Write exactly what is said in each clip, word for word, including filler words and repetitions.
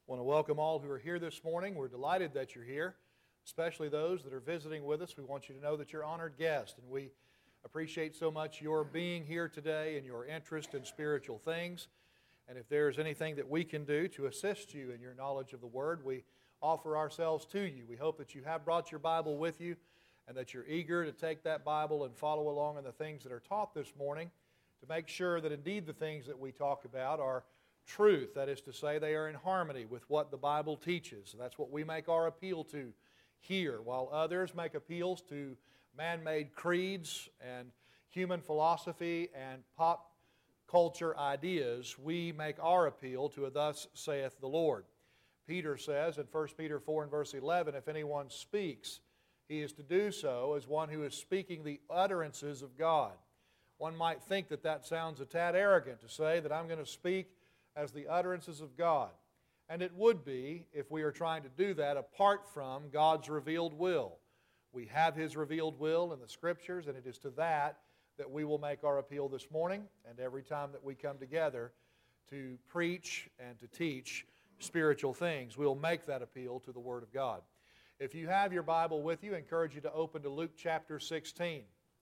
I want to welcome all who are here this morning. We're delighted that you're here, especially those that are visiting with us. We want you to know that you're honored guests, and we appreciate so much your being here today and your interest in spiritual things. And if there's anything that we can do to assist you in your knowledge of the Word, we offer ourselves to you. We hope that you have brought your Bible with you and that you're eager to take that Bible and follow along in the things that are taught this morning to make sure that indeed the things that we talk about are truth. That is to say, they are in harmony with what the Bible teaches. That's what we make our appeal to here, while others make appeals to man-made creeds and human philosophy and pop culture ideas. We make our appeal to a "Thus saith the Lord." Peter says in First Peter four and verse eleven, if anyone speaks, he is to do so as one who is speaking the utterances of God. One might think that that sounds a tad arrogant to say that I'm going to speak as the utterances of God. And it would be if we are trying to do that apart from God's revealed will. We have His revealed will in the Scriptures, and it is to that that we will make our appeal this morning and every time that we come together to preach and to teach spiritual things. We'll make that appeal to the Word of God. If you have your Bible with you, I encourage you to open to Luke chapter sixteen.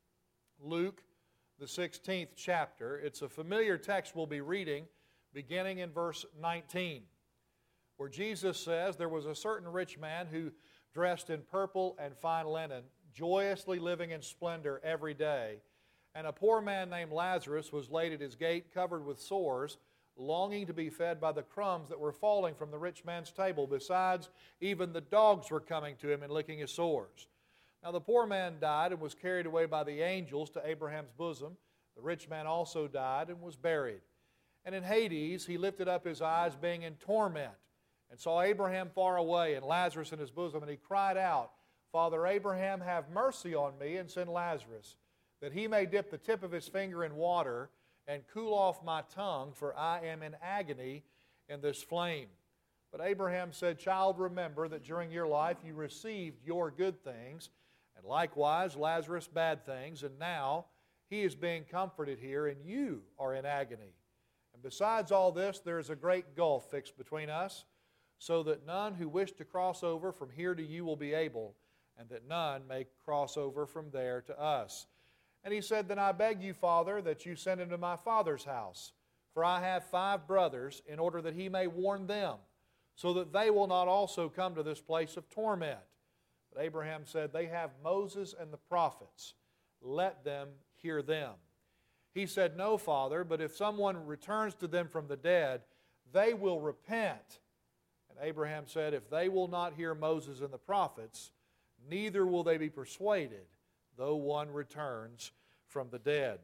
Luke, the sixteenth chapter. It's a familiar text we'll be reading beginning in verse nineteen, where Jesus says, there was a certain rich man who dressed in purple and fine linen, joyously living in splendor every day. And a poor man named Lazarus was laid at his gate, covered with sores, longing to be fed by the crumbs that were falling from the rich man's table. Besides, even the dogs were coming to him and licking his sores. Now the poor man died and was carried away by the angels to Abraham's bosom. The rich man also died and was buried. And in Hades he lifted up his eyes, being in torment, and saw Abraham far away and Lazarus in his bosom. And he cried out, Father Abraham, have mercy on me, and send Lazarus, that he may dip the tip of his finger in water and cool off my tongue, for I am in agony in this flame. But Abraham said, Child, remember that during your life you received your good things, and likewise Lazarus bad things, and now he is being comforted here, and you are in agony. And besides all this, there is a great gulf fixed between us, so that none who wish to cross over from here to you will be able, and that none may cross over from there to us. And he said, Then I beg you, Father, that you send him to my father's house, for I have five brothers, in order that he may warn them, so that they will not also come to this place of torment. But Abraham said, They have Moses and the prophets. Let them hear them. He said, No, Father, but if someone returns to them from the dead, they will repent. And Abraham said, If they will not hear Moses and the prophets, neither will they be persuaded, though one returns from the dead.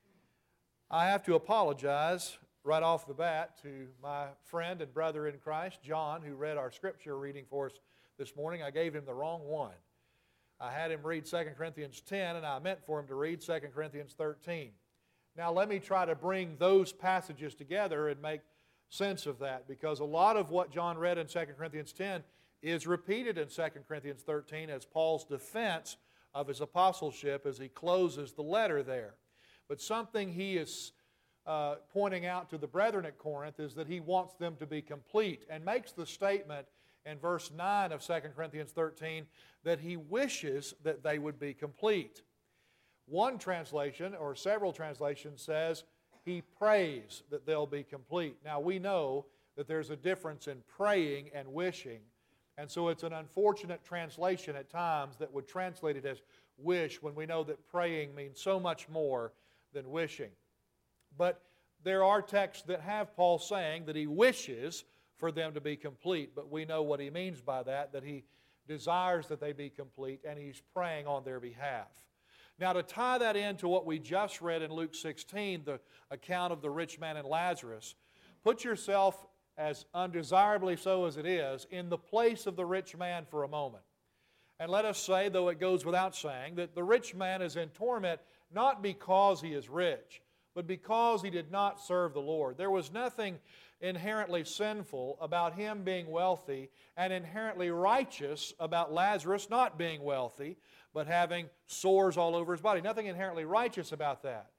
I have to apologize right off the bat to my friend and brother in Christ, John, who read our scripture reading for us this morning. I gave him the wrong one. I had him read Second Corinthians ten, and I meant for him to read Second Corinthians thirteen. Now let me try to bring those passages together and make sense of that, because a lot of what John read in Second Corinthians ten is repeated in Second Corinthians thirteen as Paul's defense of his apostleship as he closes the letter there. But something he is uh, pointing out to the brethren at Corinth is that he wants them to be complete, and makes the statement in verse nine of Second Corinthians thirteen that he wishes that they would be complete. One translation, or several translations, says he prays that they'll be complete. Now we know that there's a difference in praying and wishing, and so it's an unfortunate translation at times that would translate it as wish, when we know that praying means so much more than wishing. But there are texts that have Paul saying that he wishes for them to be complete, but we know what he means by that, that he desires that they be complete, and he's praying on their behalf. Now, to tie that into what we just read in Luke sixteen, the account of the rich man and Lazarus, put yourself, as undesirably so as it is, in the place of the rich man for a moment. And let us say, though it goes without saying, that the rich man is in torment not because he is rich, but because he did not serve the Lord. There was nothing inherently sinful about him being wealthy, and inherently righteous about Lazarus not being wealthy, but having sores all over his body. Nothing inherently righteous about that.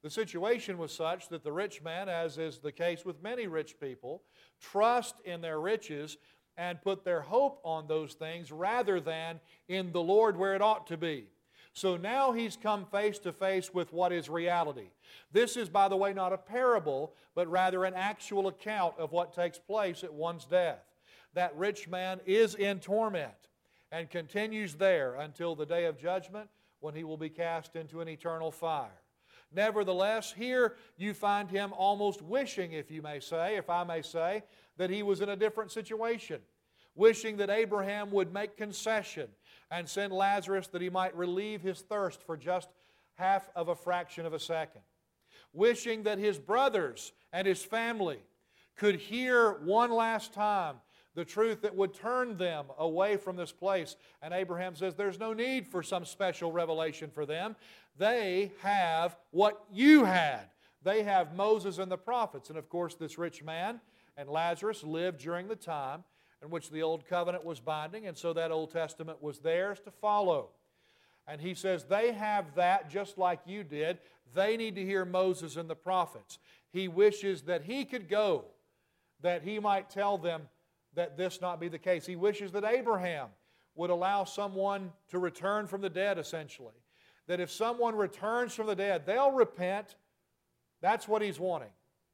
The situation was such that the rich man, as is the case with many rich people, trust in their riches and put their hope on those things rather than in the Lord where it ought to be. So now he's come face to face with what is reality. This is, by the way, not a parable, but rather an actual account of what takes place at one's death. That rich man is in torment and continues there until the day of judgment, when he will be cast into an eternal fire. Nevertheless, here you find him almost wishing, if you may say, if I may say, that he was in a different situation, wishing that Abraham would make concession and send Lazarus that he might relieve his thirst for just half of a fraction of a second, wishing that his brothers and his family could hear one last time the truth that would turn them away from this place. And Abraham says there's no need for some special revelation for them. They have what you had. They have Moses and the prophets. And of course, this rich man and Lazarus lived during the time in which the Old Covenant was binding, and so that Old Testament was theirs to follow. And he says they have that just like you did. They need to hear Moses and the prophets. He wishes that he could go, that he might tell them that this not be the case. He wishes that Abraham would allow someone to return from the dead, essentially. That if someone returns from the dead, they'll repent. That's what he's wanting.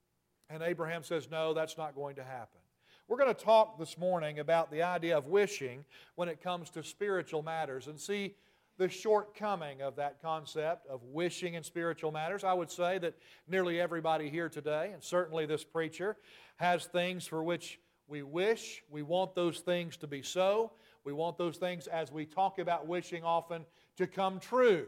And Abraham says, no, that's not going to happen. We're going to talk this morning about the idea of wishing when it comes to spiritual matters and see the shortcoming of that concept of wishing in spiritual matters. I would say that nearly everybody here today, and certainly this preacher, has things for which we wish. We want those things to be so. We want those things, as we talk about wishing often, to come true.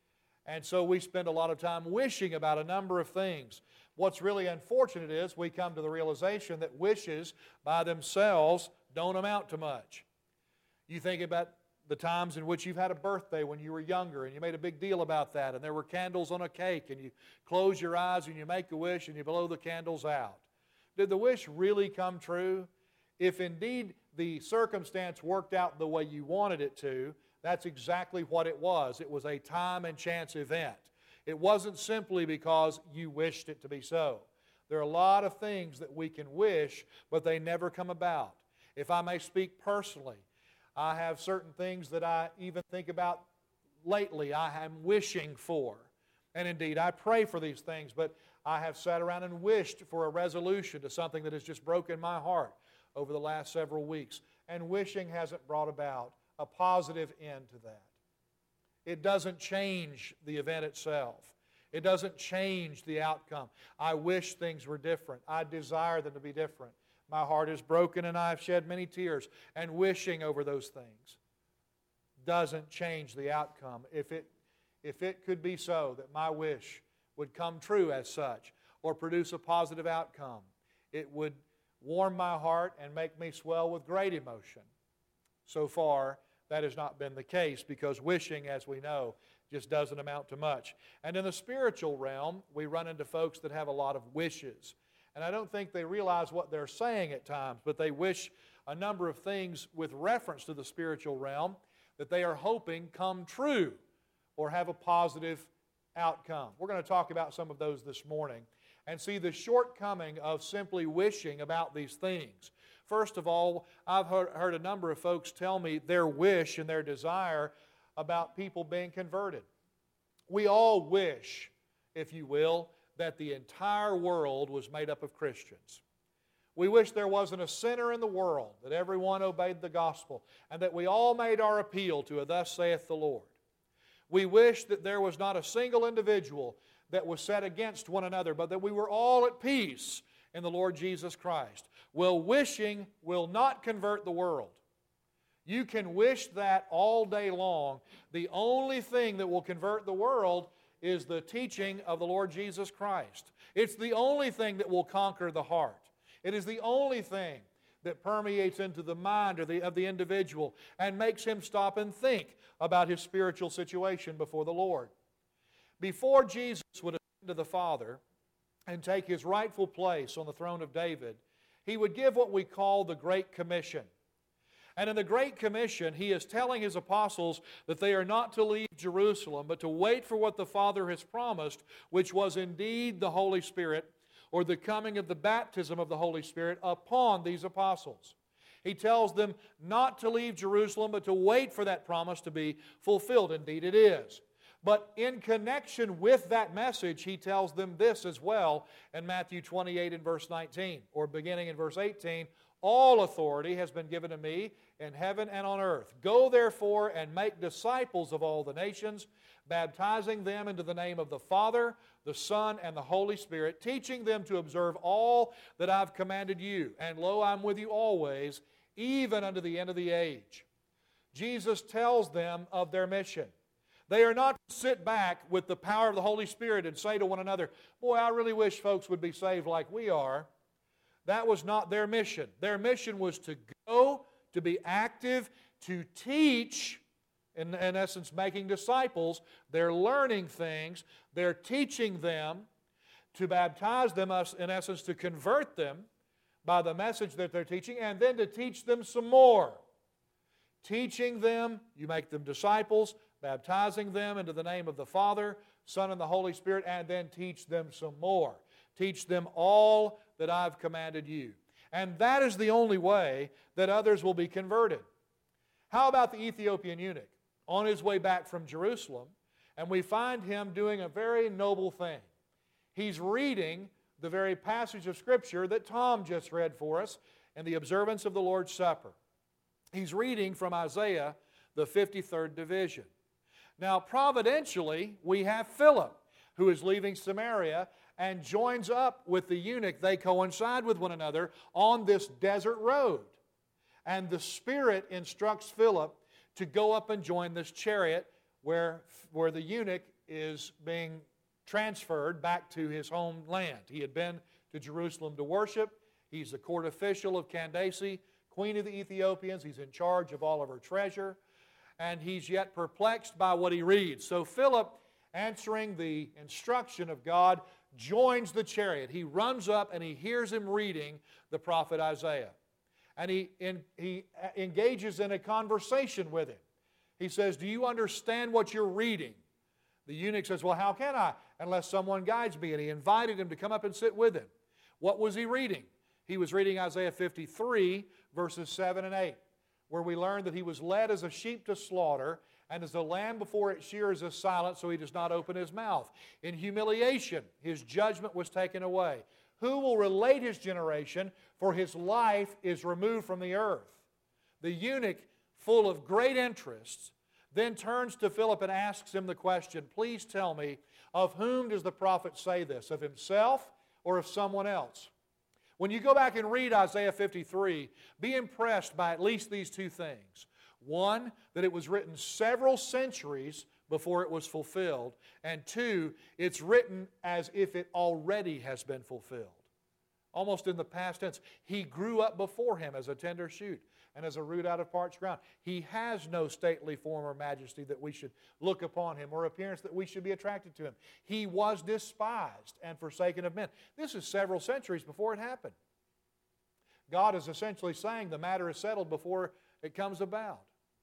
And so we spend a lot of time wishing about a number of things. What's really unfortunate is we come to the realization that wishes by themselves don't amount to much. You think about the times in which you've had a birthday when you were younger and you made a big deal about that, and there were candles on a cake, and you close your eyes and you make a wish and you blow the candles out. Did the wish really come true? If indeed the circumstance worked out the way you wanted it to, that's exactly what it was. It was a time and chance event. It wasn't simply because you wished it to be so. There are a lot of things that we can wish, but they never come about. If I may speak personally, I have certain things that I even think about lately I am wishing for. And indeed, I pray for these things, but I have sat around and wished for a resolution to something that has just broken my heart over the last several weeks. And wishing hasn't brought about a positive end to that. It doesn't change the event itself. It doesn't change the outcome. I wish things were different. I desire them to be different. My heart is broken and I have shed many tears. And wishing over those things doesn't change the outcome. If it, if it could be so that my wish would come true as such or produce a positive outcome, it would warm my heart and make me swell with great emotion. So far, that has not been the case because wishing, as we know, just doesn't amount to much. And in the spiritual realm, we run into folks that have a lot of wishes. And I don't think they realize what they're saying at times, but they wish a number of things with reference to the spiritual realm that they are hoping come true or have a positive outcome. We're going to talk about some of those this morning and see the shortcoming of simply wishing about these things. First of all, I've heard, heard a number of folks tell me their wish and their desire about people being converted. We all wish, if you will, that the entire world was made up of Christians. We wish there wasn't a sinner in the world, that everyone obeyed the gospel, and that we all made our appeal to a "Thus saith the Lord." We wish that there was not a single individual that was set against one another, but that we were all at peace in the Lord Jesus Christ. Well, wishing will not convert the world. You can wish that all day long. The only thing that will convert the world is the teaching of the Lord Jesus Christ. It's the only thing that will conquer the heart. It is the only thing that permeates into the mind of the, of the individual and makes him stop and think about his spiritual situation before the Lord. Before Jesus would ascend to the Father and take His rightful place on the throne of David, He would give what we call the Great Commission. And in the Great Commission, He is telling His apostles that they are not to leave Jerusalem, but to wait for what the Father has promised, which was indeed the Holy Spirit, or the coming of the baptism of the Holy Spirit upon these apostles. He tells them not to leave Jerusalem, but to wait for that promise to be fulfilled. Indeed it is. But in connection with that message, He tells them this as well in Matthew twenty-eight and verse nineteen, or beginning in verse eighteen, all authority has been given to me in heaven and on earth. Go therefore and make disciples of all the nations, baptizing them into the name of the Father, the Son, and the Holy Spirit, teaching them to observe all that I've commanded you. And lo, I'm with you always, even unto the end of the age. Jesus tells them of their mission. They are not to sit back with the power of the Holy Spirit and say to one another, boy, I really wish folks would be saved like we are. That was not their mission. Their mission was to go, to be active, to teach, in, in essence, making disciples. They're learning things. They're teaching them, to baptize them, in essence, to convert them by the message that they're teaching, and then to teach them some more. Teaching them, you make them disciples, baptizing them into the name of the Father, Son, and the Holy Spirit, and then teach them some more. Teach them all that I've commanded you. And that is the only way that others will be converted. How about the Ethiopian eunuch? On his way back from Jerusalem, and we find him doing a very noble thing. He's reading the very passage of Scripture that Tom just read for us in the observance of the Lord's Supper. He's reading from Isaiah, the fifty-third division. Now, providentially, we have Philip, who is leaving Samaria and joins up with the eunuch. They coincide with one another on this desert road. And the Spirit instructs Philip to go up and join this chariot where, where the eunuch is being transferred back to his homeland. He had been to Jerusalem to worship. He's the court official of Candace, queen of the Ethiopians. He's in charge of all of her treasure. And he's yet perplexed by what he reads. So Philip, answering the instruction of God, joins the chariot. He runs up and he hears him reading the prophet Isaiah. And he, in, he engages in a conversation with him. He says, do you understand what you're reading? The eunuch says, well, how can I unless someone guides me? And he invited him to come up and sit with him. What was he reading? He was reading Isaiah fifty-three, verses seven and eight, where we learn that he was led as a sheep to slaughter, and as a lamb before its shearers is silent, so he does not open his mouth. In humiliation, his judgment was taken away. Who will relate his generation? For his life is removed from the earth. The eunuch, full of great interest, then turns to Philip and asks him the question, please tell me, of whom does the prophet say this? Of himself or of someone else? When you go back and read Isaiah fifty-three, be impressed by at least these two things. One, that it was written several centuries before it was fulfilled. And two, it's written as if it already has been fulfilled. Almost in the past tense. He grew up before him as a tender shoot and as a root out of parched ground. He has no stately form or majesty that we should look upon him, or appearance that we should be attracted to him. He was despised and forsaken of men. This is several centuries before it happened. God is essentially saying the matter is settled before it comes about.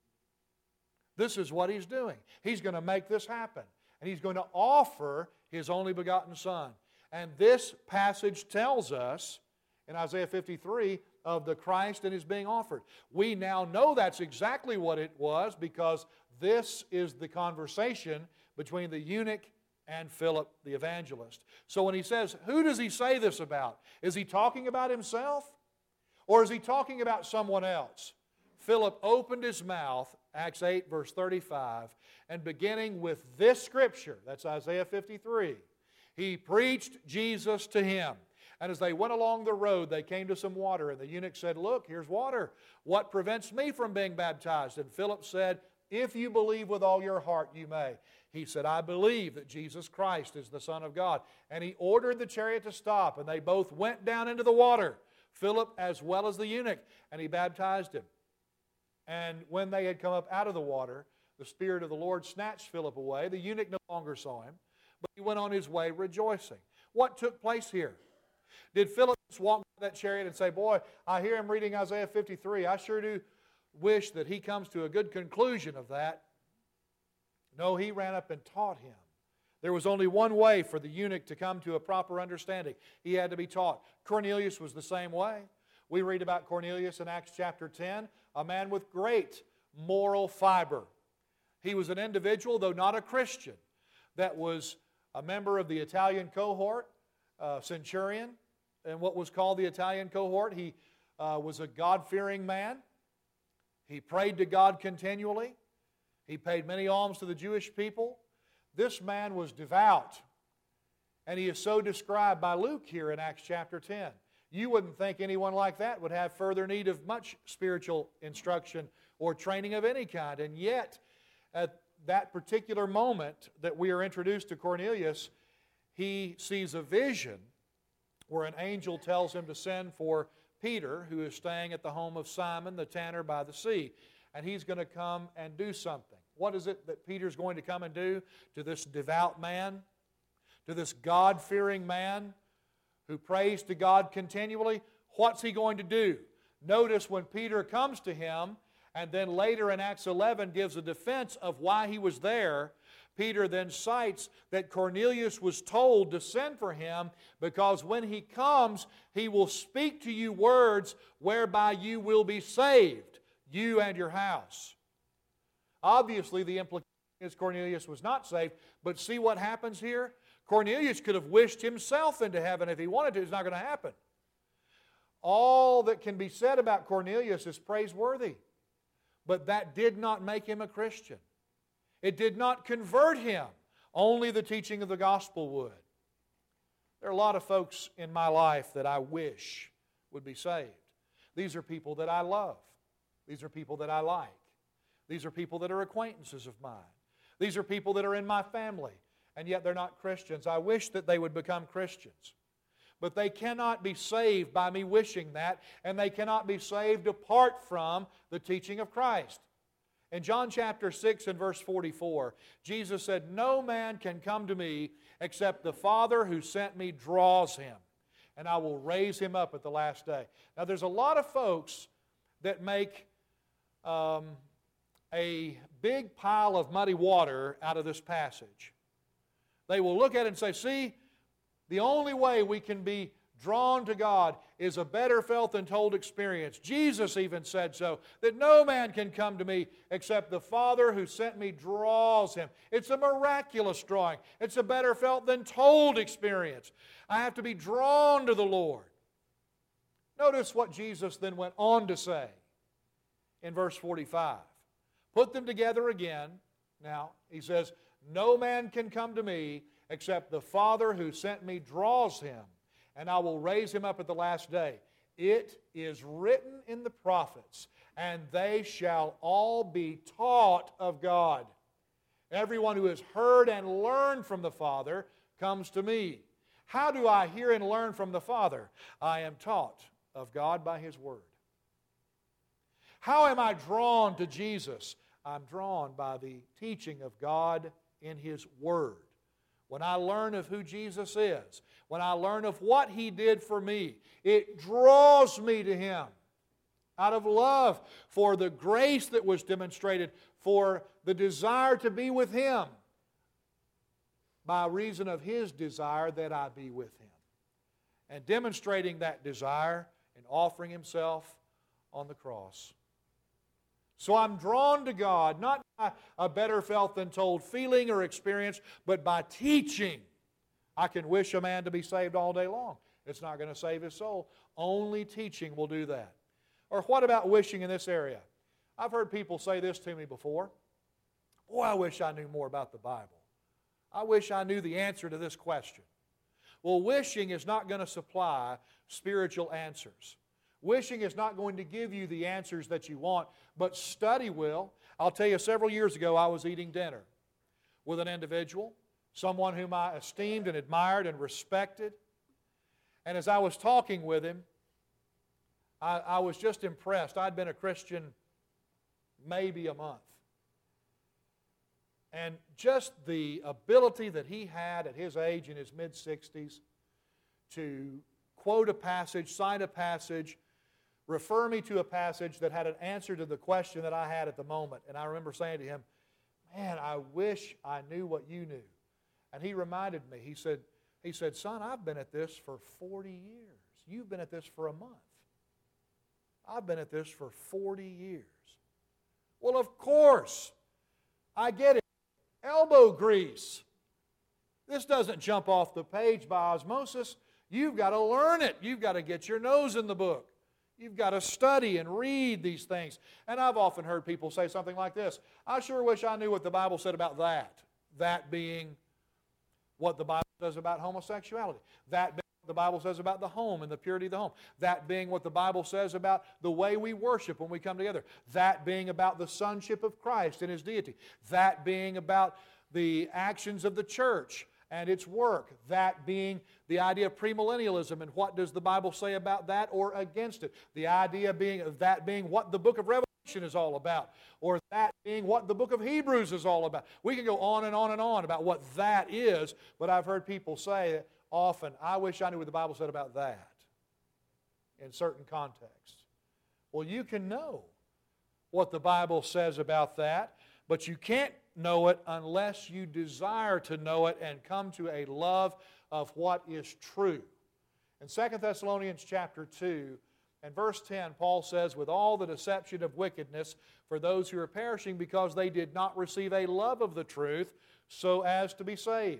This is what He's doing. He's going to make this happen. And He's going to offer His only begotten Son. And this passage tells us in Isaiah fifty-three of the Christ that is being offered. We now know that's exactly what it was, because this is the conversation between the eunuch and Philip the evangelist. So when he says, who does he say this about? Is he talking about himself? Or is he talking about someone else? Philip opened his mouth, Acts eight, verse thirty-five, and beginning with this scripture, that's Isaiah fifty-three, he preached Jesus to him. And as they went along the road, they came to some water, and the eunuch said, look, here's water. What prevents me from being baptized? And Philip said, if you believe with all your heart, you may. He said, I believe that Jesus Christ is the Son of God. And he ordered the chariot to stop, and they both went down into the water, Philip as well as the eunuch, and he baptized him. And when they had come up out of the water, the Spirit of the Lord snatched Philip away. The eunuch no longer saw him, but he went on his way rejoicing. What took place here? Did Philip just walk by that chariot and say, boy, I hear him reading Isaiah fifty-three. I sure do wish that he comes to a good conclusion of that. No, he ran up and taught him. There was only one way for the eunuch to come to a proper understanding. He had to be taught. Cornelius was the same way. We read about Cornelius in Acts chapter ten, a man with great moral fiber. He was an individual, though not a Christian, that was a member of the Italian cohort, uh, centurion, and what was called the Italian cohort. He uh, was a God-fearing man. He prayed to God continually. He paid many alms to the Jewish people. This man was devout, and he is so described by Luke here in Acts chapter ten. You wouldn't think anyone like that would have further need of much spiritual instruction or training of any kind, and yet at that particular moment that we are introduced to Cornelius, he sees a vision where an angel tells him to send for Peter, who is staying at the home of Simon the tanner by the sea, and he's going to come and do something. What is it that Peter's going to come and do to this devout man, to this God-fearing man who prays to God continually? What's he going to do? Notice when Peter comes to him, and then later in Acts eleven gives a defense of why he was there, Peter then cites that Cornelius was told to send for him because when he comes, he will speak to you words whereby you will be saved, you and your house. Obviously, the implication is Cornelius was not saved, but see what happens here? Cornelius could have wished himself into heaven if he wanted to. It's not going to happen. All that can be said about Cornelius is praiseworthy, but that did not make him a Christian. It did not convert him. Only the teaching of the gospel would. There are a lot of folks in my life that I wish would be saved. These are people that I love. These are people that I like. These are people that are acquaintances of mine. These are people that are in my family, and yet they're not Christians. I wish that they would become Christians. But they cannot be saved by me wishing that, and they cannot be saved apart from the teaching of Christ. In John chapter six and verse forty-four, Jesus said, "No man can come to me except the Father who sent me draws him, and I will raise him up at the last day." Now there's a lot of folks that make um, a big pile of muddy water out of this passage. They will look at it and say, see, the only way we can be drawn to God is a better felt than told experience. Jesus even said so, that no man can come to me except the Father who sent me draws him. It's a miraculous drawing. It's a better felt than told experience. I have to be drawn to the Lord. Notice what Jesus then went on to say in verse forty-five. Put them together again. Now, he says, no man can come to me except the Father who sent me draws him, and I will raise him up at the last day. It is written in the prophets, and they shall all be taught of God. Everyone who has heard and learned from the Father comes to me. How do I hear and learn from the Father? I am taught of God by His Word. How am I drawn to Jesus? I'm drawn by the teaching of God in His Word. When I learn of who Jesus is, when I learn of what He did for me, it draws me to Him out of love for the grace that was demonstrated, for the desire to be with Him by reason of His desire that I be with Him. And demonstrating that desire in offering Himself on the cross. So I'm drawn to God, not by a better felt than told feeling or experience, but by teaching. I can wish a man to be saved all day long. It's not going to save his soul. Only teaching will do that. Or what about wishing in this area? I've heard people say this to me before. Boy, I wish I knew more about the Bible. I wish I knew the answer to this question. Well, wishing is not going to supply spiritual answers. Wishing is not going to give you the answers that you want, but study will. I'll tell you, several years ago I was eating dinner with an individual, someone whom I esteemed and admired and respected. And as I was talking with him, I, I was just impressed. I'd been a Christian maybe a month. And just the ability that he had at his age, in his mid-sixties, to quote a passage, cite a passage, refer me to a passage that had an answer to the question that I had at the moment. And I remember saying to him, man, I wish I knew what you knew. And he reminded me, he said, he said, son, I've been at this for forty years. You've been at this for a month. I've been at this for forty years. Well, of course, I get it. Elbow grease. This doesn't jump off the page by osmosis. You've got to learn it. You've got to get your nose in the book. You've got to study and read these things. And I've often heard people say something like this, I sure wish I knew what the Bible said about that. That being what the Bible says about homosexuality. That being what the Bible says about the home and the purity of the home. That being what the Bible says about the way we worship when we come together. That being about the sonship of Christ and His deity. That being about the actions of the church and its work. That being the idea of premillennialism and what does the Bible say about that or against it. The idea being of that being what the book of Revelation is all about, or that being what the book of Hebrews is all about. We can go on and on and on about what that is, but I've heard people say often, I wish I knew what the Bible said about that in certain contexts. Well, you can know what the Bible says about that, but you can't know it unless you desire to know it and come to a love of what is true. In Second Thessalonians chapter two and verse ten, Paul says, with all the deception of wickedness for those who are perishing because they did not receive a love of the truth so as to be saved.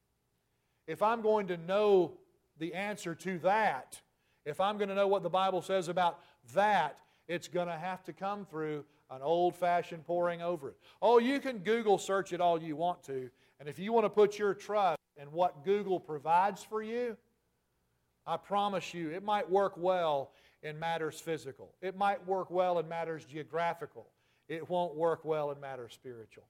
If I'm going to know the answer to that, if I'm going to know what the Bible says about that, it's going to have to come through an old-fashioned poring over it. Oh, you can Google search it all you want to, and if you want to put your trust in what Google provides for you, I promise you it might work well in matters physical. It might work well in matters geographical. It won't work well in matters spiritual.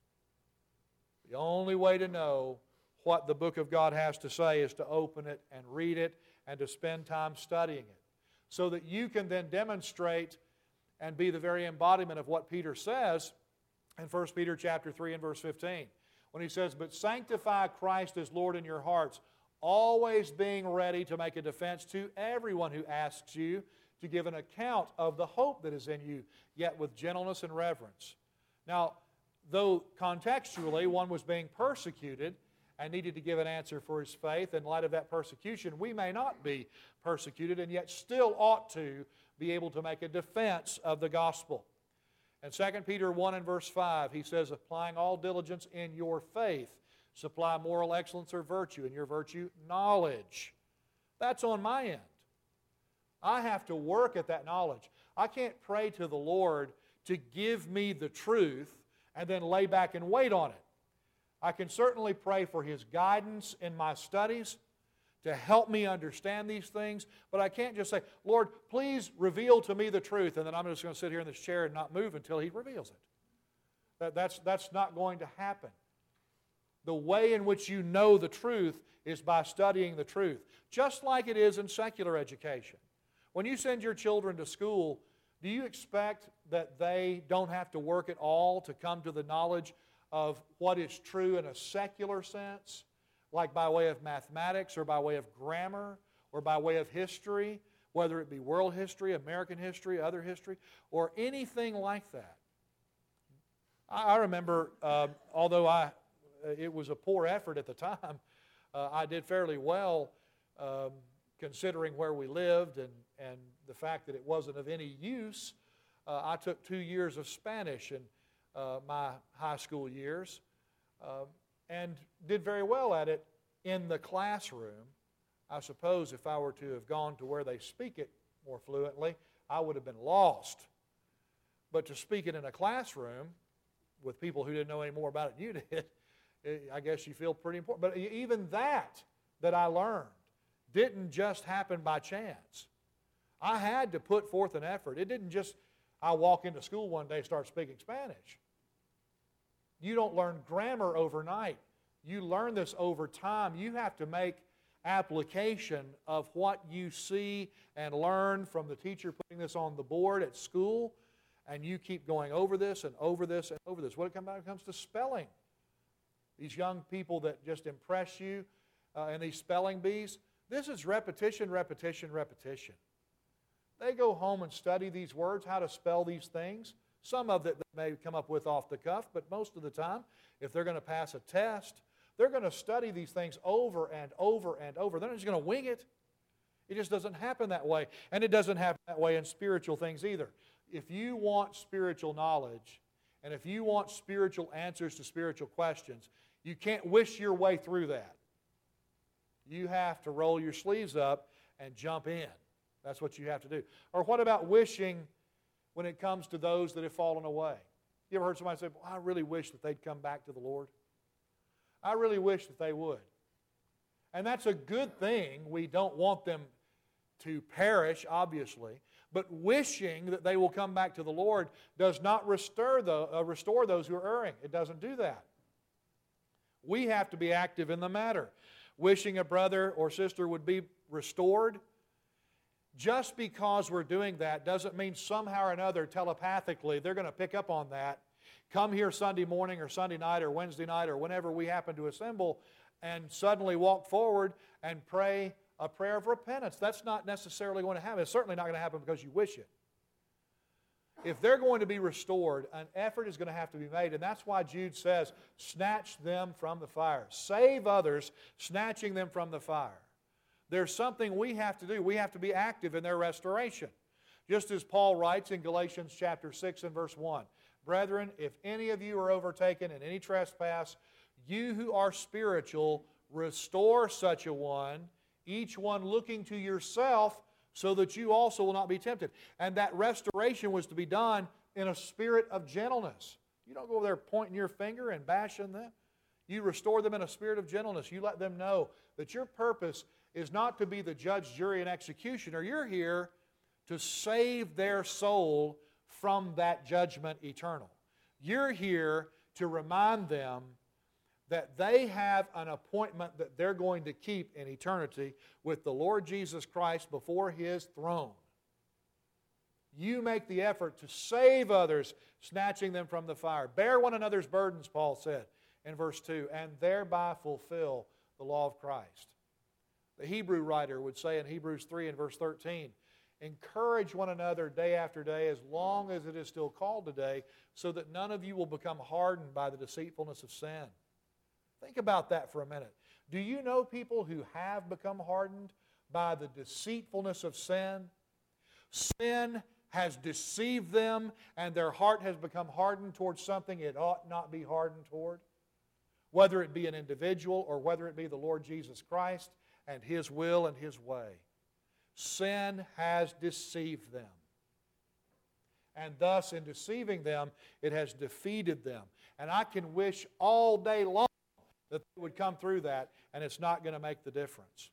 The only way to know what the book of God has to say is to open it and read it and to spend time studying it so that you can then demonstrate and be the very embodiment of what Peter says in First Peter chapter three and verse fifteen. When he says, but sanctify Christ as Lord in your hearts, always being ready to make a defense to everyone who asks you to give an account of the hope that is in you, yet with gentleness and reverence. Now, though contextually one was being persecuted and needed to give an answer for his faith, in light of that persecution, we may not be persecuted and yet still ought to be able to make a defense of the gospel. In Second Peter one and verse five, he says, applying all diligence in your faith, supply moral excellence or virtue, and your virtue, knowledge. That's on my end. I have to work at that knowledge. I can't pray to the Lord to give me the truth and then lay back and wait on it. I can certainly pray for His guidance in my studies to help me understand these things, but I can't just say, Lord, please reveal to me the truth, and then I'm just going to sit here in this chair and not move until He reveals it. That, that's, that's not going to happen. The way in which you know the truth is by studying the truth, just like it is in secular education. When you send your children to school, do you expect that they don't have to work at all to come to the knowledge of what is true in a secular sense, like by way of mathematics or by way of grammar or by way of history, whether it be world history, American history, other history, or anything like that? I, I remember, uh, although I, it was a poor effort at the time, uh, I did fairly well um, considering where we lived and, and the fact that it wasn't of any use. Uh, I took two years of Spanish in uh, my high school years uh, and did very well at it in the classroom. I suppose if I were to have gone to where they speak it more fluently, I would have been lost. But to speak it in a classroom with people who didn't know any more about it than you did, I guess you feel pretty important. But even that that I learned didn't just happen by chance. I had to put forth an effort. It didn't just, I walk into school one day and start speaking Spanish. You don't learn grammar overnight. You learn this over time. You have to make application of what you see and learn from the teacher putting this on the board at school, and you keep going over this and over this and over this. When it comes to spelling, these young people that just impress you uh, and these spelling bees, this is repetition, repetition, repetition. They go home and study these words, how to spell these things. Some of it they may come up with off the cuff, but most of the time, if they're going to pass a test, they're going to study these things over and over and over. They're not just going to wing it. It just doesn't happen that way. And it doesn't happen that way in spiritual things either. If you want spiritual knowledge, and if you want spiritual answers to spiritual questions, you can't wish your way through that. You have to roll your sleeves up and jump in. That's what you have to do. Or what about wishing when it comes to those that have fallen away? You ever heard somebody say, well, I really wish that they'd come back to the Lord? I really wish that they would. And that's a good thing. We don't want them to perish, obviously. But wishing that they will come back to the Lord does not restore, the, uh, restore those who are erring. It doesn't do that. We have to be active in the matter. Wishing a brother or sister would be restored, just because we're doing that doesn't mean somehow or another telepathically they're going to pick up on that, come here Sunday morning or Sunday night or Wednesday night or whenever we happen to assemble and suddenly walk forward and pray a prayer of repentance. That's not necessarily going to happen. It's certainly not going to happen because you wish it. If they're going to be restored, an effort is going to have to be made, and that's why Jude says, snatch them from the fire. Save others, snatching them from the fire. There's something we have to do. We have to be active in their restoration. Just as Paul writes in Galatians chapter six and verse one, Brethren, if any of you are overtaken in any trespass, you who are spiritual, restore such a one, each one looking to yourself, so that you also will not be tempted. And that restoration was to be done in a spirit of gentleness. You don't go over there pointing your finger and bashing them. You restore them in a spirit of gentleness. You let them know that your purpose is not to be the judge, jury, and executioner. You're here to save their soul from that judgment eternal. You're here to remind them that they have an appointment that they're going to keep in eternity with the Lord Jesus Christ before His throne. You make the effort to save others, snatching them from the fire. Bear one another's burdens, Paul said in verse two, and thereby fulfill the law of Christ. The Hebrew writer would say in Hebrews three and verse thirteen, encourage one another day after day as long as it is still called today, so that none of you will become hardened by the deceitfulness of sin. Think about that for a minute. Do you know people who have become hardened by the deceitfulness of sin? Sin has deceived them, and their heart has become hardened towards something it ought not be hardened toward. Whether it be an individual or whether it be the Lord Jesus Christ and His will and His way. Sin has deceived them. And thus, in deceiving them, it has defeated them. And I can wish all day long that they would come through that, and it's not going to make the difference.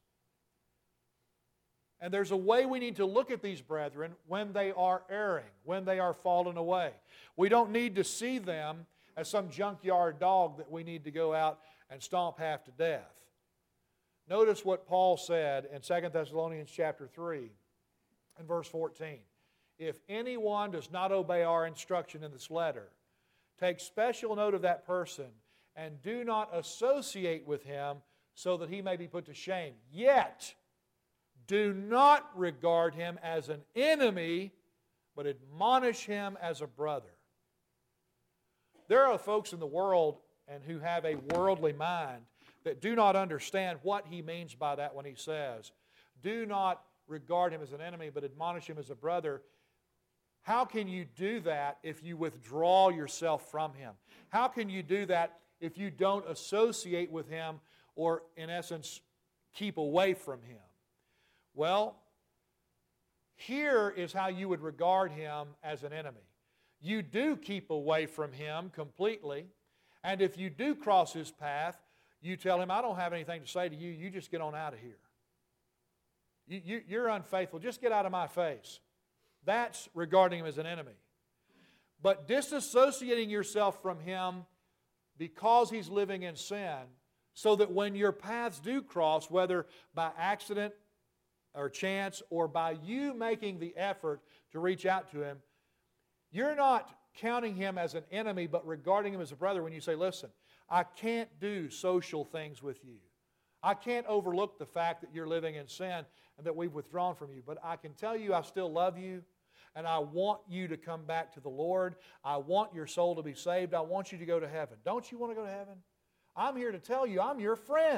And there's a way we need to look at these brethren when they are erring, when they are fallen away. We don't need to see them as some junkyard dog that we need to go out and stomp half to death. Notice what Paul said in Second Thessalonians chapter three and verse fourteen. If anyone does not obey our instruction in this letter, take special note of that person and do not associate with him so that he may be put to shame. Yet, do not regard him as an enemy, but admonish him as a brother. There are folks in the world and who have a worldly mind that do not understand what he means by that when he says, do not regard him as an enemy, but admonish him as a brother. How can you do that if you withdraw yourself from him? How can you do that if you don't associate with him or, in essence, keep away from him? Well, here is how you would regard him as an enemy. You do keep away from him completely, and if you do cross his path, you tell him, I don't have anything to say to you, you just get on out of here. You, you, you're unfaithful, just get out of my face. That's regarding him as an enemy. But disassociating yourself from him because he's living in sin, so that when your paths do cross, whether by accident or chance or by you making the effort to reach out to him, you're not counting him as an enemy, but regarding him as a brother when you say, listen, I can't do social things with you. I can't overlook the fact that you're living in sin and that we've withdrawn from you. But I can tell you I still love you, and I want you to come back to the Lord. I want your soul to be saved. I want you to go to heaven. Don't you want to go to heaven? I'm here to tell you I'm your friend.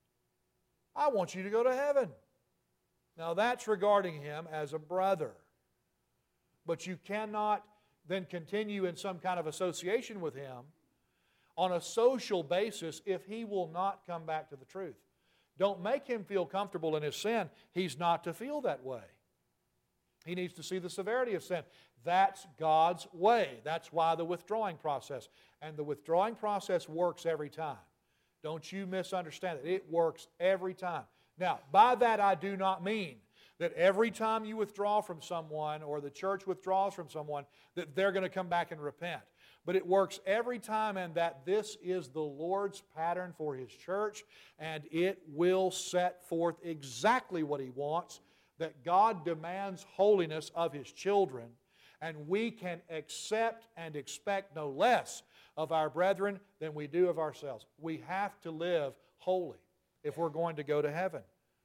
I want you to go to heaven. Now that's regarding him as a brother. But you cannot then continue in some kind of association with him on a social basis if he will not come back to the truth. Don't make him feel comfortable in his sin. He's not to feel that way. He needs to see the severity of sin. That's God's way. That's why the withdrawing process. And the withdrawing process works every time. Don't you misunderstand it. It works every time. Now, by that I do not mean that every time you withdraw from someone or the church withdraws from someone that they're going to come back and repent. But it works every time, and that this is the Lord's pattern for His church, and it will set forth exactly what He wants, that God demands holiness of His children, and we can accept and expect no less of our brethren than we do of ourselves. We have to live holy if we're going to go to heaven.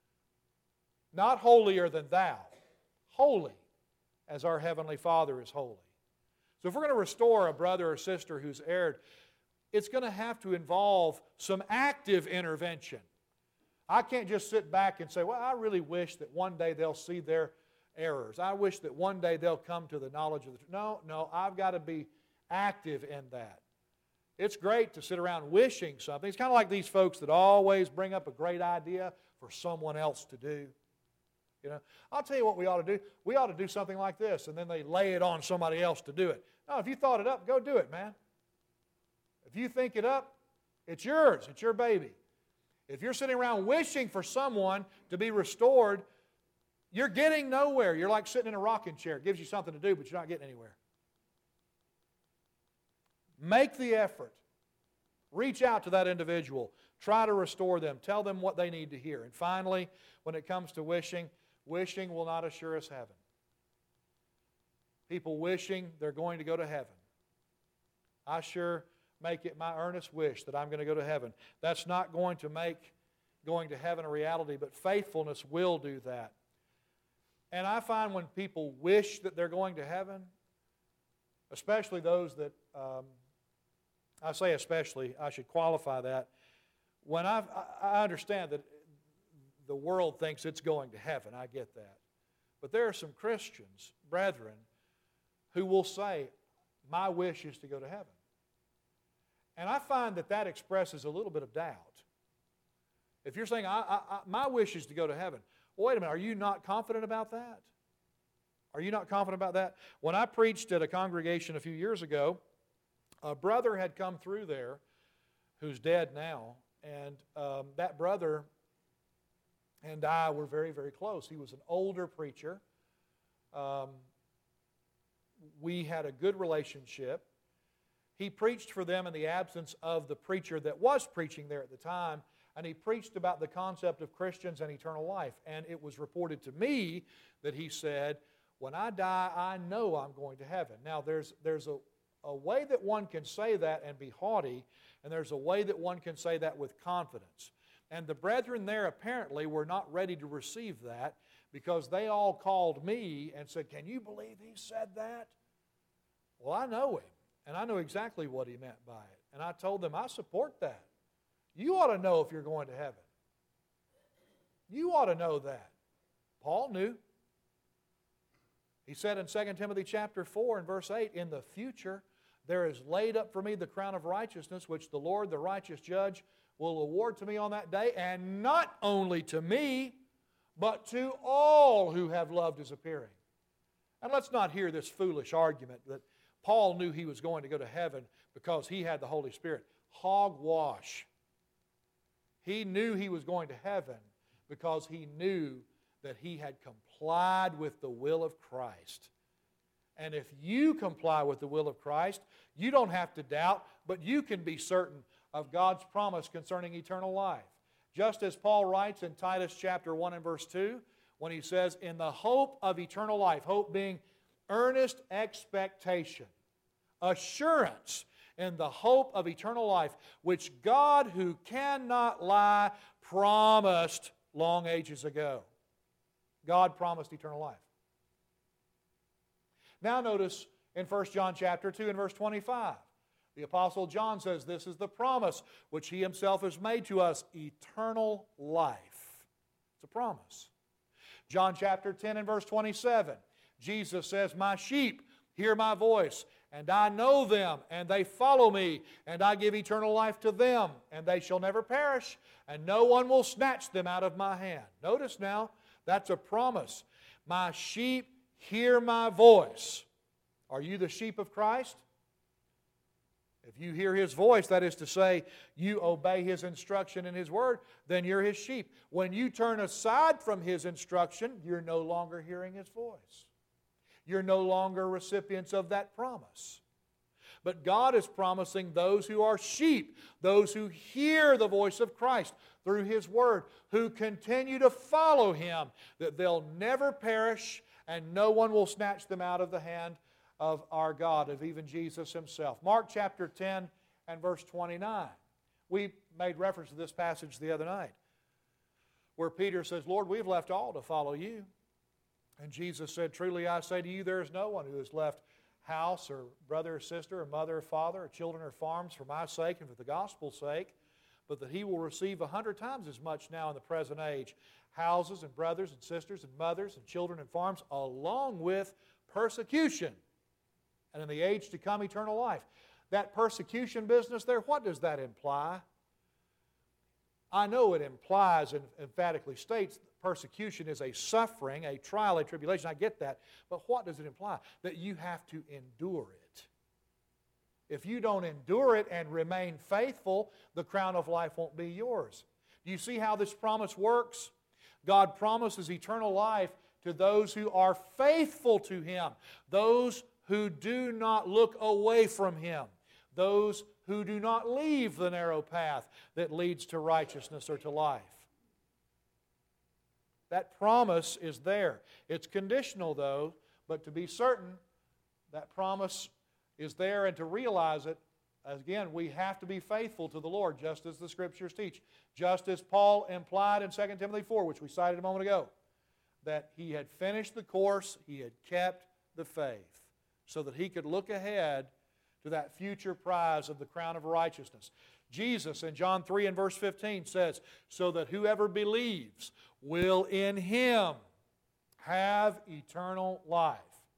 Not holier than thou, holy as our Heavenly Father is holy. So if we're going to restore a brother or sister who's erred, it's going to have to involve some active intervention. I can't just sit back and say, well, I really wish that one day they'll see their errors. I wish that one day they'll come to the knowledge of the truth. No, no, I've got to be active in that. It's great to sit around wishing something. It's kind of like these folks that always bring up a great idea for someone else to do. You know, I'll tell you what we ought to do. We ought to do something like this, and then they lay it on somebody else to do it. No, if you thought it up, go do it, man. If you think it up, it's yours. It's your baby. If you're sitting around wishing for someone to be restored, you're getting nowhere. You're like sitting in a rocking chair. It gives you something to do, but you're not getting anywhere. Make the effort. Reach out to that individual. Try to restore them. Tell them what they need to hear. And finally, when it comes to wishing, wishing will not assure us heaven. People wishing they're going to go to heaven. I sure make it my earnest wish that I'm going to go to heaven. That's not going to make going to heaven a reality, but faithfulness will do that. And I find when people wish that they're going to heaven, especially those that, um, I say especially, I should qualify that. When I've, I understand that the world thinks it's going to heaven, I get that. But there are some Christians, brethren, who will say, my wish is to go to heaven. And I find that that expresses a little bit of doubt. If you're saying, I, I, I, my wish is to go to heaven, well, wait a minute, are you not confident about that? Are you not confident about that? When I preached at a congregation a few years ago, a brother had come through there who's dead now, and um, that brother and I were very, very close. He was an older preacher. Um, we had a good relationship. He preached for them in the absence of the preacher that was preaching there at the time, and he preached about the concept of Christians and eternal life. And it was reported to me that he said, when I die, I know I'm going to heaven. Now, there's, there's a, a way that one can say that and be haughty, and there's a way that one can say that with confidence. And the brethren there apparently were not ready to receive that, because they all called me and said, can you believe he said that? Well, I know him, and I know exactly what he meant by it. And I told them, I support that. You ought to know if you're going to heaven. You ought to know that. Paul knew. He said in Second Timothy chapter four and verse eight, in the future there is laid up for me the crown of righteousness, which the Lord, the righteous judge, will award to me on that day, and not only to me, but to all who have loved His appearing. And let's not hear this foolish argument that Paul knew he was going to go to heaven because he had the Holy Spirit. Hogwash. He knew he was going to heaven because he knew that he had complied with the will of Christ. And if you comply with the will of Christ, you don't have to doubt, but you can be certain of God's promise concerning eternal life. Just as Paul writes in Titus chapter one and verse two, when he says, in the hope of eternal life, hope being earnest expectation, assurance in the hope of eternal life, which God, who cannot lie, promised long ages ago. God promised eternal life. Now notice in First John chapter two and verse twenty-five, the Apostle John says, this is the promise which He Himself has made to us, eternal life. It's a promise. John chapter ten and verse twenty-seven, Jesus says, my sheep hear my voice, and I know them, and they follow me, and I give eternal life to them, and they shall never perish, and no one will snatch them out of my hand. Notice now, that's a promise. My sheep hear my voice. Are you the sheep of Christ? If you hear His voice, that is to say, you obey His instruction and His word, then you're His sheep. When you turn aside from His instruction, you're no longer hearing His voice. You're no longer recipients of that promise. But God is promising those who are sheep, those who hear the voice of Christ through His word, who continue to follow Him, that they'll never perish and no one will snatch them out of the hand of our God, of even Jesus Himself. Mark chapter ten and verse twenty-nine. We made reference to this passage the other night, where Peter says, Lord, we've left all to follow You. And Jesus said, truly I say to you, there is no one who has left house or brother or sister or mother or father or children or farms for my sake and for the gospel's sake, but that he will receive a hundred times as much now in the present age, houses and brothers and sisters and mothers and children and farms, along with persecution, and in the age to come eternal life. That persecution business there, what does that imply? I know it implies and emphatically states persecution is a suffering, a trial, a tribulation. I get that. But what does it imply? That you have to endure it. If you don't endure it and remain faithful, the crown of life won't be yours. Do you see how this promise works? God promises eternal life to those who are faithful to Him, those who do not look away from Him, those who do not leave the narrow path that leads to righteousness or to life. That promise is there. It's conditional, though, but to be certain that promise is there, and to realize it, again, we have to be faithful to the Lord, just as the Scriptures teach. Just as Paul implied in Second Timothy four, which we cited a moment ago, that he had finished the course, he had kept the faith, so that he could look ahead to that future prize of the crown of righteousness. Jesus in John three and verse fifteen says, so that whoever believes will in Him have eternal life.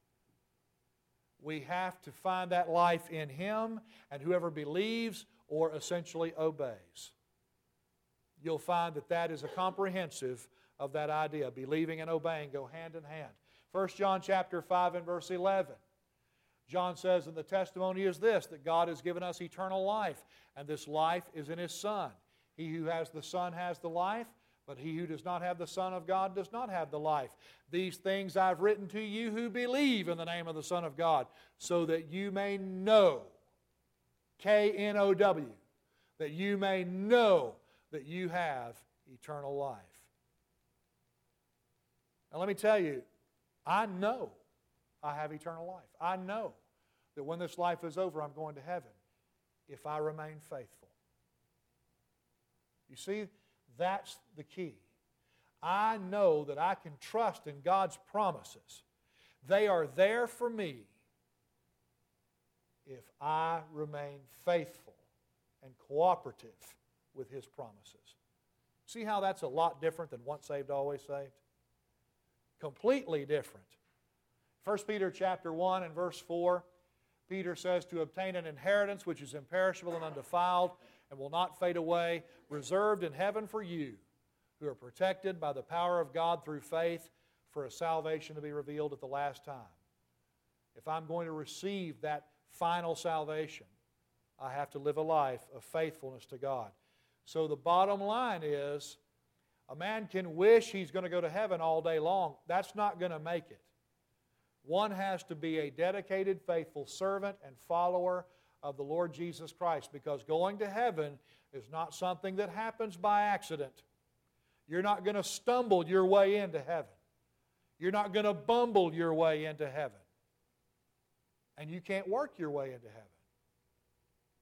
We have to find that life in Him, and whoever believes or essentially obeys. You'll find that that is a comprehensive of that idea. Believing and obeying go hand in hand. First John chapter five and verse eleven. John says, and the testimony is this, that God has given us eternal life, and this life is in His Son. He who has the Son has the life, but he who does not have the Son of God does not have the life. These things I've written to you who believe in the name of the Son of God, so that you may know, K N O W, that you may know that you have eternal life. Now let me tell you, I know I have eternal life. I know that when this life is over, I'm going to heaven if I remain faithful. You see, that's the key. I know that I can trust in God's promises. They are there for me if I remain faithful and cooperative with His promises. See how that's a lot different than once saved, always saved? Completely different. First Peter chapter one and verse four, Peter says, to obtain an inheritance which is imperishable and undefiled and will not fade away, reserved in heaven for you, who are protected by the power of God through faith for a salvation to be revealed at the last time. If I'm going to receive that final salvation, I have to live a life of faithfulness to God. So the bottom line is, a man can wish he's going to go to heaven all day long. That's not going to make it. One has to be a dedicated, faithful servant and follower of the Lord Jesus Christ, because going to heaven is not something that happens by accident. You're not going to stumble your way into heaven. You're not going to bumble your way into heaven. And you can't work your way into heaven.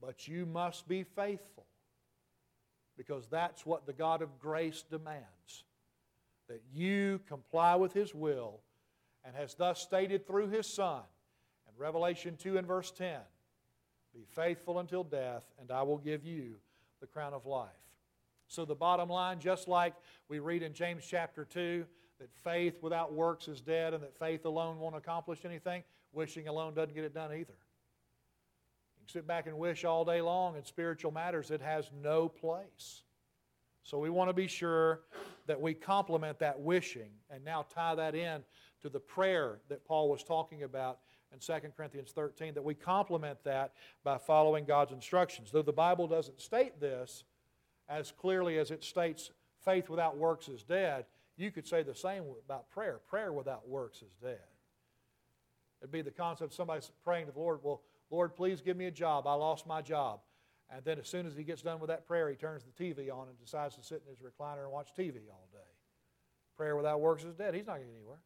But you must be faithful, because that's what the God of grace demands, that you comply with His will, and has thus stated through His Son in Revelation two and verse ten, be faithful until death, and I will give you the crown of life. So the bottom line, just like we read in James chapter two, that faith without works is dead, and that faith alone won't accomplish anything, wishing alone doesn't get it done either. You can sit back and wish all day long in spiritual matters. It has no place. So we want to be sure that we complement that wishing and now tie that in to the prayer that Paul was talking about in Second Corinthians thirteen, that we complement that by following God's instructions. Though the Bible doesn't state this as clearly as it states faith without works is dead, you could say the same about prayer. Prayer without works is dead. It'd be the concept of somebody praying to the Lord, well, Lord, please give me a job. I lost my job. And then as soon as he gets done with that prayer, he turns the T V on and decides to sit in his recliner and watch T V all day. Prayer without works is dead. He's not going to get anywhere.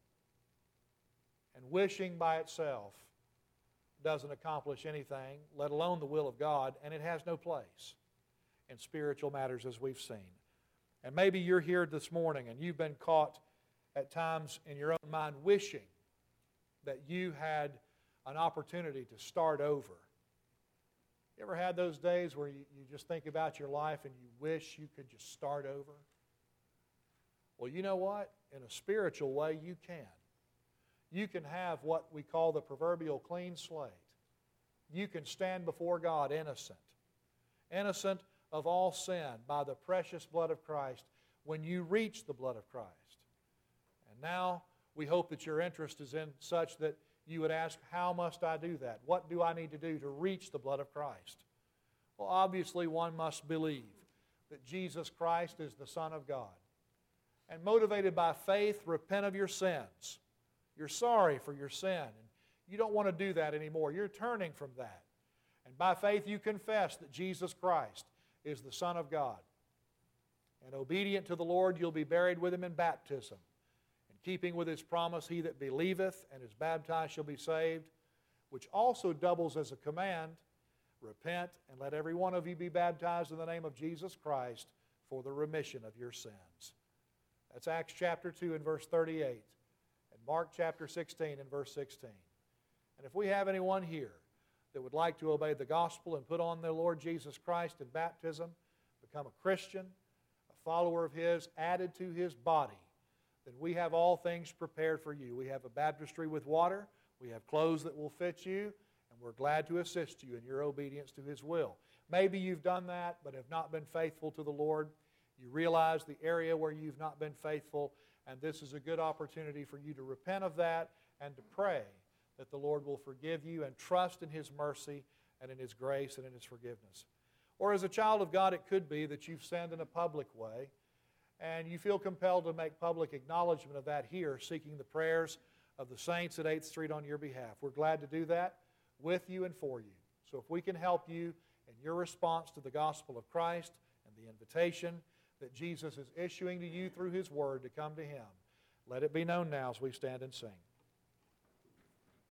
And wishing by itself doesn't accomplish anything, let alone the will of God, and it has no place in spiritual matters, as we've seen. And maybe you're here this morning and you've been caught at times in your own mind wishing that you had an opportunity to start over. You ever had those days where you, you just think about your life and you wish you could just start over? Well, you know what? In a spiritual way, you can. You can have what we call the proverbial clean slate. You can stand before God innocent. Innocent of all sin by the precious blood of Christ when you reach the blood of Christ. And now we hope that your interest is in such that you would ask, how must I do that? What do I need to do to reach the blood of Christ? Well, obviously one must believe that Jesus Christ is the Son of God. And motivated by faith, repent of your sins. You're sorry for your sin, and you don't want to do that anymore. You're turning from that. And by faith you confess that Jesus Christ is the Son of God. And obedient to the Lord, you'll be buried with Him in baptism. In keeping with His promise, he that believeth and is baptized shall be saved, which also doubles as a command, repent and let every one of you be baptized in the name of Jesus Christ for the remission of your sins. That's Acts chapter two and verse thirty-eight. And Mark chapter sixteen and verse sixteen. And if we have anyone here that would like to obey the gospel and put on their Lord Jesus Christ in baptism, become a Christian, a follower of His, added to His body, then we have all things prepared for you. We have a baptistry with water. We have clothes that will fit you, and we're glad to assist you in your obedience to His will. Maybe you've done that but have not been faithful to the Lord. You realize the area where you've not been faithful, and this is a good opportunity for you to repent of that and to pray that the Lord will forgive you and trust in His mercy and in His grace and in His forgiveness. Or as a child of God, it could be that you've sinned in a public way and you feel compelled to make public acknowledgement of that here, seeking the prayers of the saints at eighth Street on your behalf. We're glad to do that with you and for you. So if we can help you in your response to the gospel of Christ and the invitation that Jesus is issuing to you through His Word to come to Him, let it be known now as we stand and sing.